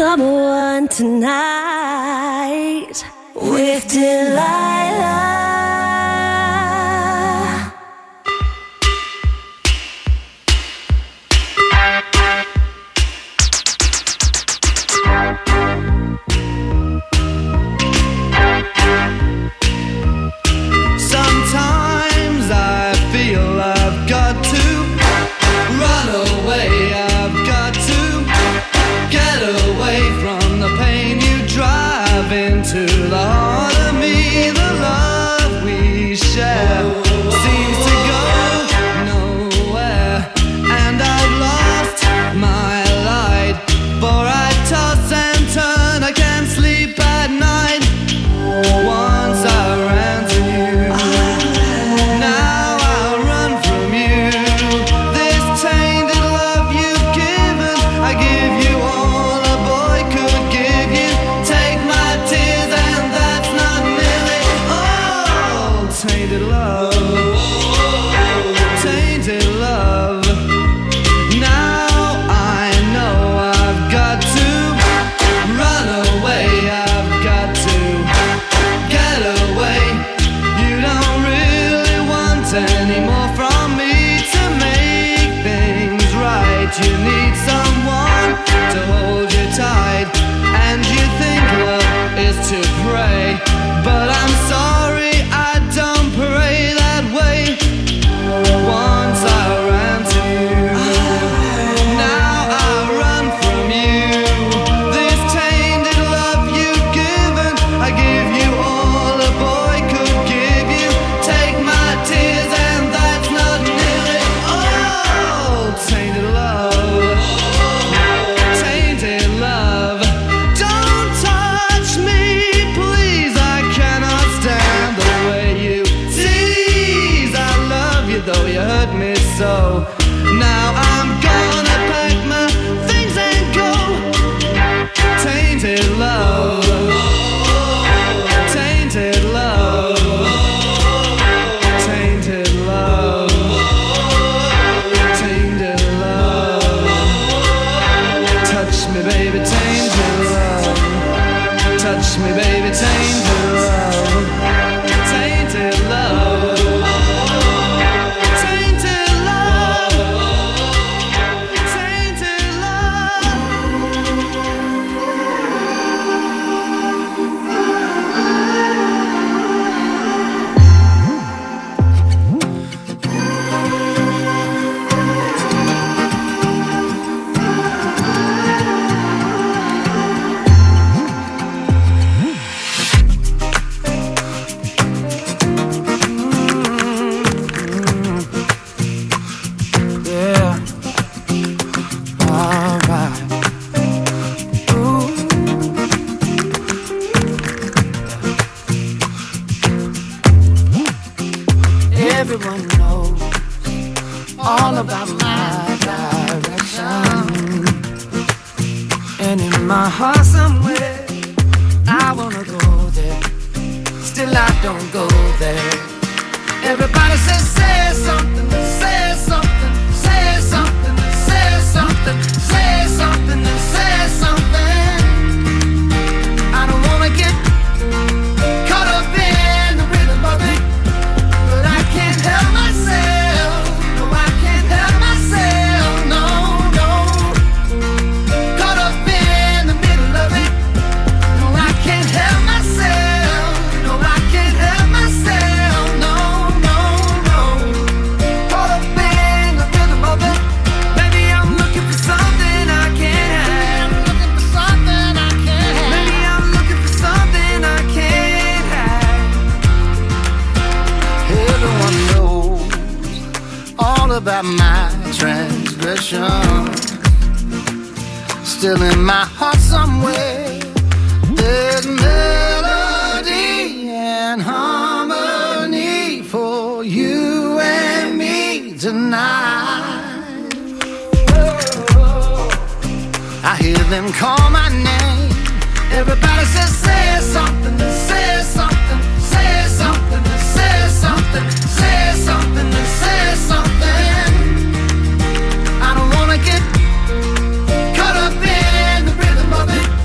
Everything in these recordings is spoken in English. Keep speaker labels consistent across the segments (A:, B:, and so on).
A: someone tonight with Delilah.
B: Sometimes I feel I've got to run away. I've got to get away from the pain you drive into the heart of me. The love we share seems to go nowhere, and I've lost my light, for I toss and turn, I can't sleep at night. Once I ran to you, now I run from you. This tainted love you've given, I give you all a boy could give you. Take my tears and that's not nearly all. Tainted love, tainted love. Now I know I've got to run away. I've got to get away. You don't really want any more from me to make things right. You need someone to hold you tight, and you think love is to pray, but I'm sorry, I don't pray that way. Once I ran to you, now I run from you. This tainted love you've given, I give you all a boy could give you. Take my tears and that's not nearly all. Tainted love, tainted love. Don't touch me, please, I cannot stand the way you tease. I love you though you hurt me so. Now I'm gonna pack my things and go. Tainted love, tainted love, tainted love, tainted love. Touch me, baby, tainted love. Touch me, baby, tainted love. Tainted love, tainted love, tainted love. Yeah, alright. Ooh. Everyone knows all about my direction, and in my heart somewhere I wanna go there. Still I don't go there. Everybody says say something, say something, say something, say something, say something, say something. I don't wanna get caught up in the rhythm of it, but I can't help myself. No, I can't help myself. No, no. Caught up in the middle of it. No, I can't help myself. No, I can't help myself. No, no, no. Caught up in the rhythm of it. Maybe I'm looking for something I can't have. Looking for something I can't have. Maybe I'm looking for something I can't have. Everyone knows all about my transgression. Still in my heart somewhere there's melody and harmony for you and me tonight. I hear them call my name. Everybody says say something, say something, say something, say something, say something, say something. I don't wanna get caught up in the rhythm of it.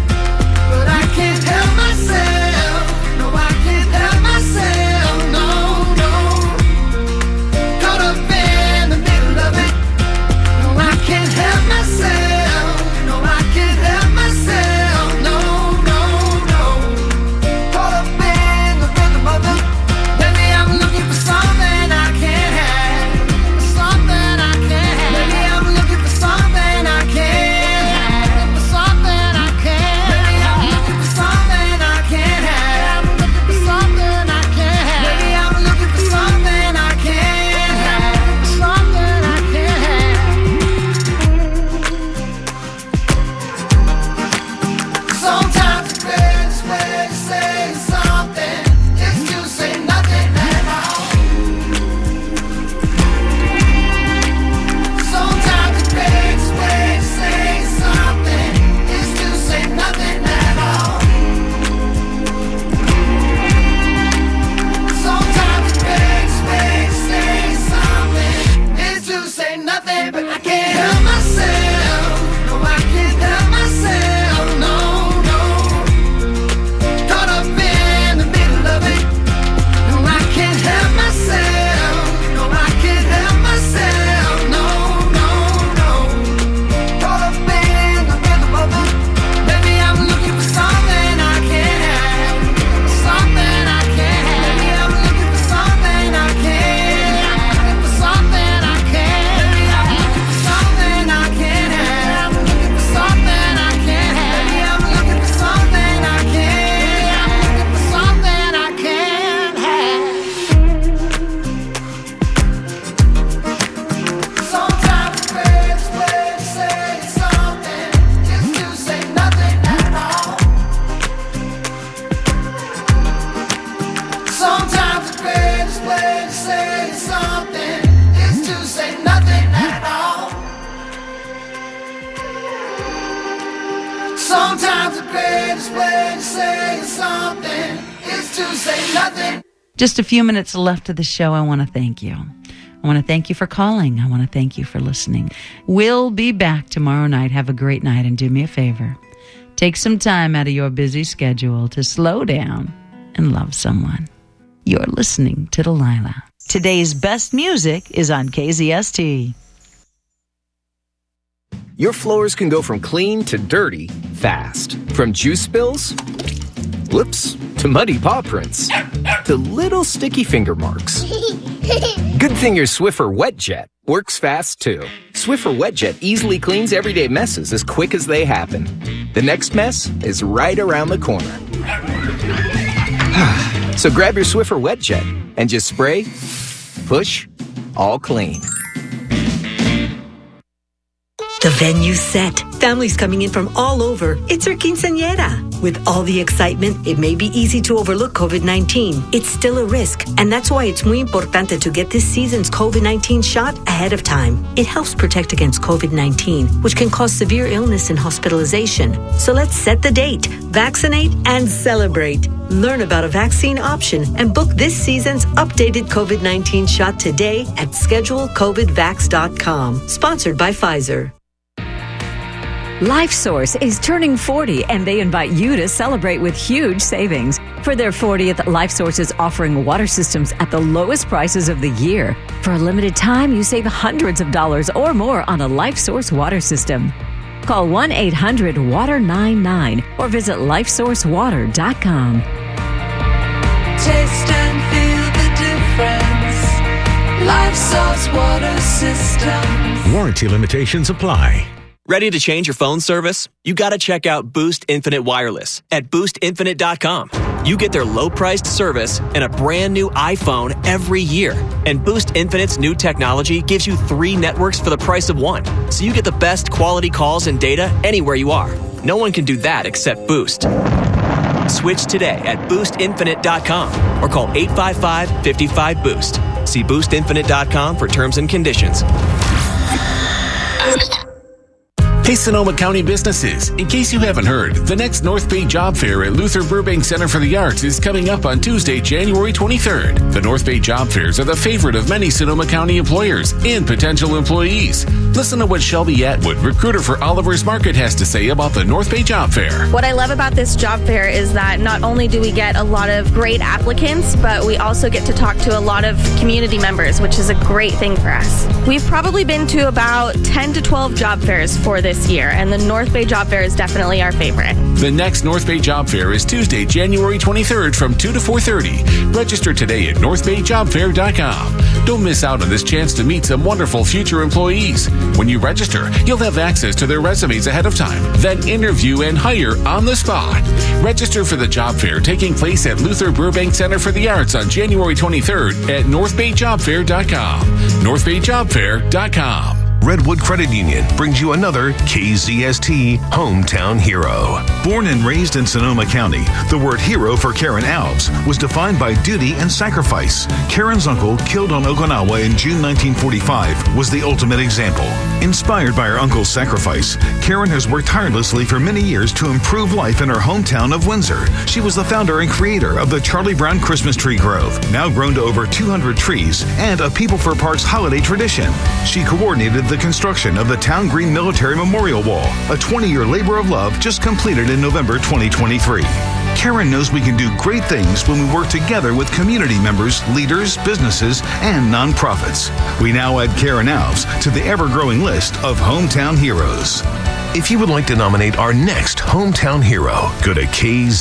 B: greatest way to say something is to say nothing.
C: Just a few minutes left of the show. I want to thank you. I want to thank you for calling. I want to thank you for listening. We'll be back tomorrow night. Have a great night, and do me a favor. Take some time out of your busy schedule to slow down and love someone. You're listening to Delilah. Today's best music is on KZST.
D: Your floors can go from clean to dirty fast. From juice spills, whoops, to muddy paw prints, to little sticky finger marks. Good thing your Swiffer WetJet works fast, too. Swiffer WetJet easily cleans everyday messes as quick as they happen. The next mess is right around the corner. So grab your Swiffer WetJet and just spray, push, all clean.
E: The venue's set. Families coming in from all over. It's her quinceañera. With all the excitement, it may be easy to overlook COVID-19. It's still a risk, and that's why it's muy importante to get this season's COVID-19 shot ahead of time. It helps protect against COVID-19, which can cause severe illness and hospitalization. So let's set the date, vaccinate, and celebrate. Learn about a vaccine option and book this season's updated COVID-19 shot today at schedulecovidvax.com. Sponsored by Pfizer.
F: LifeSource is turning 40, and they invite you to celebrate with huge savings. For their 40th, LifeSource is offering water systems at the lowest prices of the year. For a limited time, you save hundreds of dollars or more on a LifeSource water system. Call 1-800-WATER-99 or visit lifesourcewater.com.
A: Taste and feel the difference. LifeSource water systems.
G: Warranty limitations apply.
H: Ready to change your phone service? You got to check out Boost Infinite Wireless at boostinfinite.com. You get their low-priced service and a brand new iPhone every year. And Boost Infinite's new technology gives you 3 networks for the price of 1. So you get the best quality calls and data anywhere you are. No one can do that except Boost. Switch today at boostinfinite.com or call 855-55-BOOST. See boostinfinite.com for terms and conditions.
G: Hey, Sonoma County businesses. In case you haven't heard, the next North Bay Job Fair at Luther Burbank Center for the Arts is coming up on Tuesday, January 23rd. The North Bay Job Fairs are the favorite of many Sonoma County employers and potential employees. Listen to what Shelby Atwood, recruiter for Oliver's Market, has to say about the North Bay Job Fair.
I: What I love about this job fair is that not only do we get a lot of great applicants, but we also get to talk to a lot of community members, which is a great thing for us. We've probably been to about 10 to 12 job fairs for this year, and the North Bay Job Fair is definitely our favorite.
G: The next North Bay Job Fair is Tuesday, January 23rd from 2 to 4:30. Register today at northbayjobfair.com. Don't miss out on this chance to meet some wonderful future employees. When you register, you'll have access to their resumes ahead of time, then interview and hire on the spot. Register for the job fair taking place at Luther Burbank Center for the Arts on January 23rd at northbayjobfair.com. northbayjobfair.com.
J: Redwood Credit Union brings you another KZST Hometown Hero.
K: Born and raised in Sonoma County, the word hero for Karen Alves was defined by duty and sacrifice. Karen's uncle, killed on Okinawa in June 1945, was the ultimate example. Inspired by her uncle's sacrifice, Karen has worked tirelessly for many years to improve life in her hometown of Windsor. She was the founder and creator of the Charlie Brown Christmas Tree Grove, now grown to over 200 trees, and a People for Parks holiday tradition. She coordinated the construction of the Town Green Military Memorial Wall, a 20-year labor of love just completed in November 2023. Karen knows we can do great things when we work together with community members, leaders, businesses, and nonprofits. We now add Karen Alves to the ever-growing list of Hometown Heroes.
J: If you would like to nominate our next Hometown Hero, go to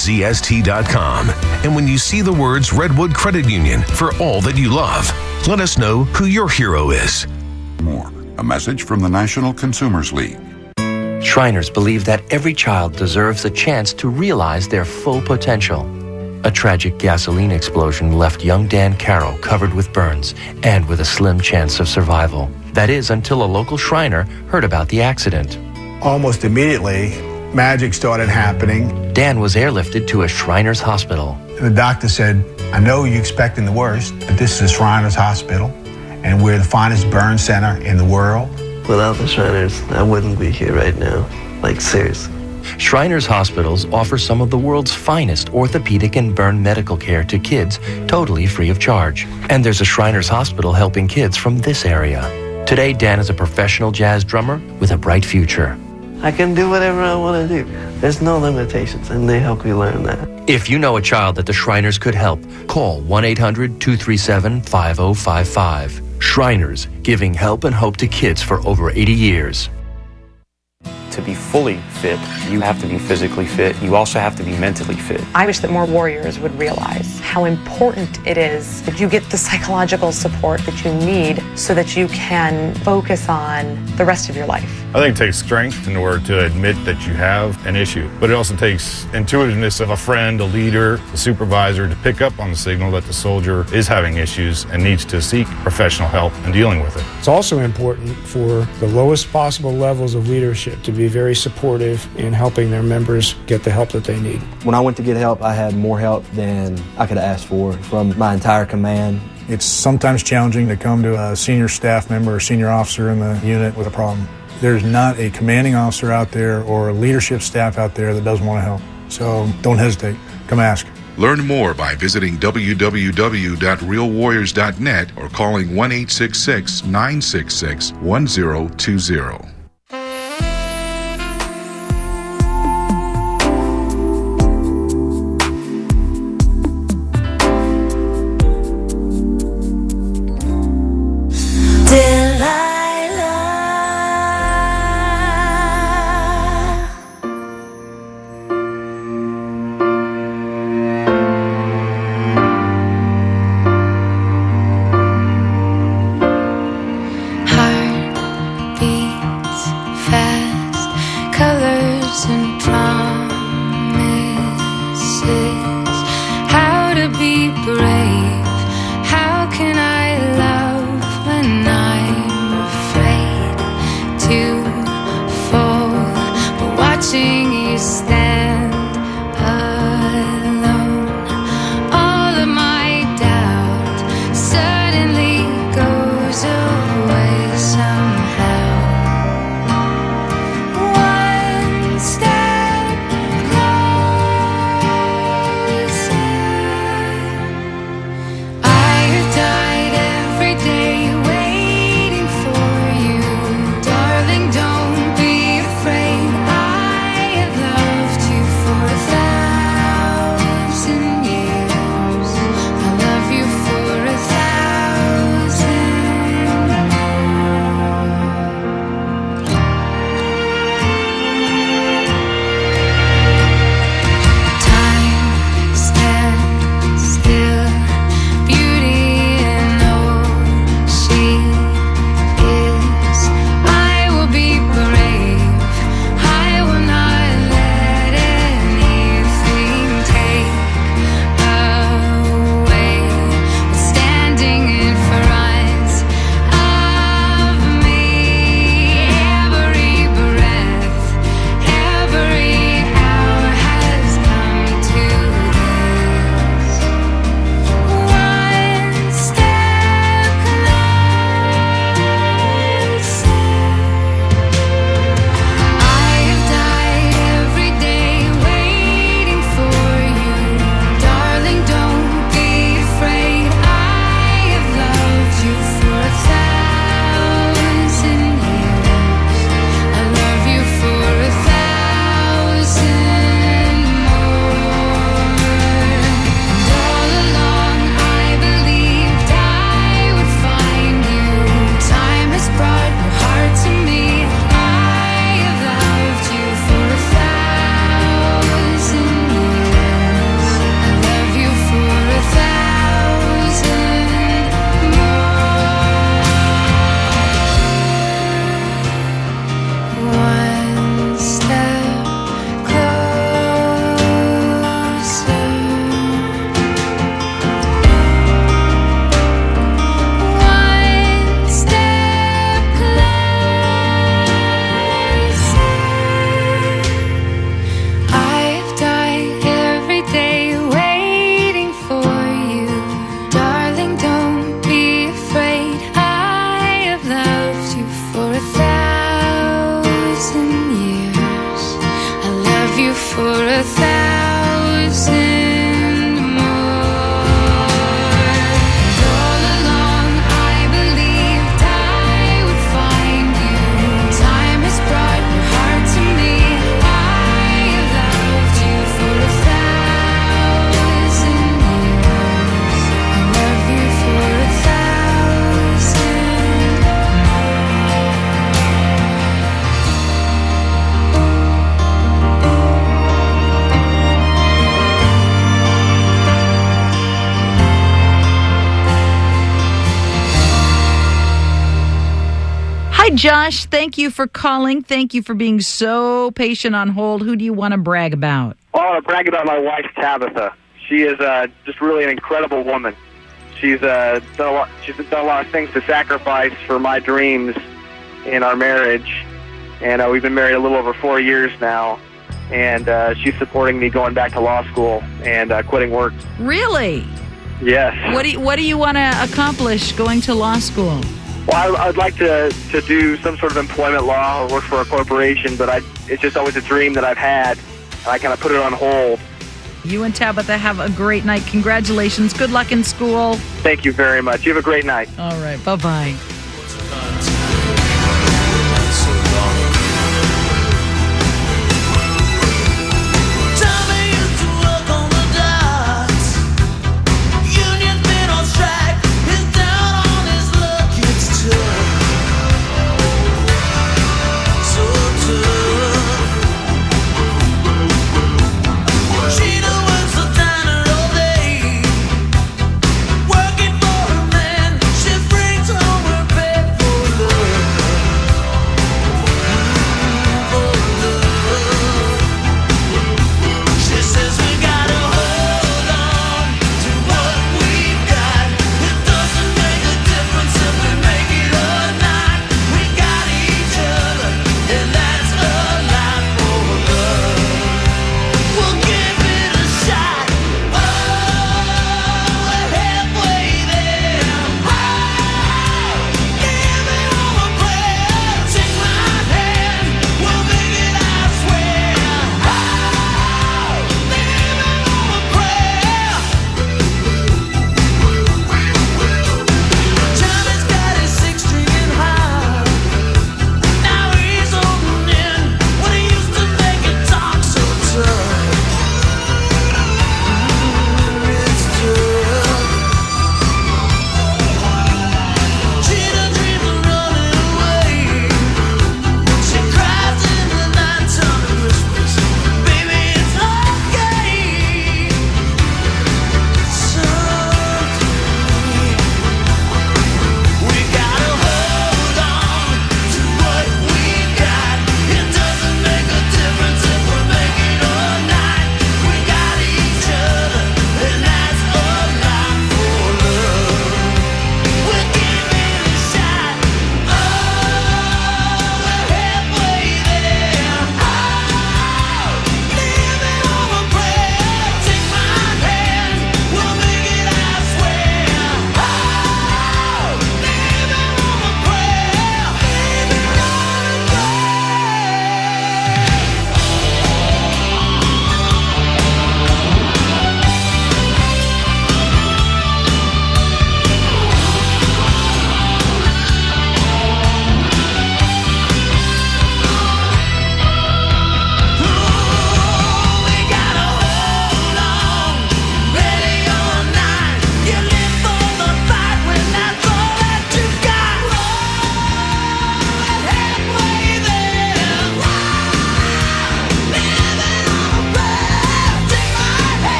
J: kzst.com. And when you see the words Redwood Credit Union for all that you love, let us know who your hero is.
L: More. A message from the National Consumers League.
M: Shriners believe that every child deserves a chance to realize their full potential. A tragic gasoline explosion left young Dan Carroll covered with burns and with a slim chance of survival. That is, until a local Shriner heard about the accident.
N: Almost immediately, magic started happening.
M: Dan was airlifted to a Shriners hospital.
N: The doctor said, I know you're expecting the worst, but this is a Shriners hospital, and we're the finest burn center in the world.
O: Without the Shriners, I wouldn't be here right now. Like, seriously.
M: Shriners Hospitals offer some of the world's finest orthopedic and burn medical care to kids totally free of charge. And there's a Shriners Hospital helping kids from this area. Today, Dan is a professional jazz drummer with a bright future.
O: I can do whatever I want to do. There's no limitations, and they help me learn that.
M: If you know a child that the Shriners could help, call 1-800-237-5055. Shriners, giving help and hope to kids for over 80 years.
P: To be fully fit, you have to be physically fit. You also have to be mentally fit.
Q: I wish that more warriors would realize how important it is that you get the psychological support that you need so that you can focus on the rest of your life.
R: I think it takes strength in order to admit that you have an issue, but it also takes intuitiveness of a friend, a leader, a supervisor to pick up on the signal that the soldier is having issues and needs to seek professional help in dealing with it.
S: It's also important for the lowest possible levels of leadership to be very supportive in helping their members get the help that they need.
T: When I went to get help, I had more help than I could have asked for from my entire command.
N: It's sometimes challenging to come to a senior staff member or senior officer in the unit with a problem. There's not a commanding officer out there or a leadership staff out there that doesn't want to help. So don't hesitate. Come ask.
L: Learn more by visiting www.realwarriors.net or calling 1-866-966-1020.
A: for 1,000 more. And all along I believed I would find you. Time has brought your heart to me. I have loved you for 1,000 years. I love you for
C: 1,000. Hi, Josh. Thank you for calling. Thank you for being so patient on hold. Who do you want to brag about?
U: I want to brag about my wife, Tabitha. She is just really an incredible woman. She's done a lot of things to sacrifice for my dreams in our marriage, and we've been married a little over 4 years now. And she's supporting me going back to law school and quitting work.
C: Really?
U: Yes.
C: What do you want to accomplish going to law school?
U: Well, I'd like to do some sort of employment law or work for a corporation, but it's just always a dream that I've had, and I kind of put it on hold.
C: You and Tabitha have a great night. Congratulations. Good luck in school.
U: Thank you very much. You have a great night.
C: All right. Bye-bye.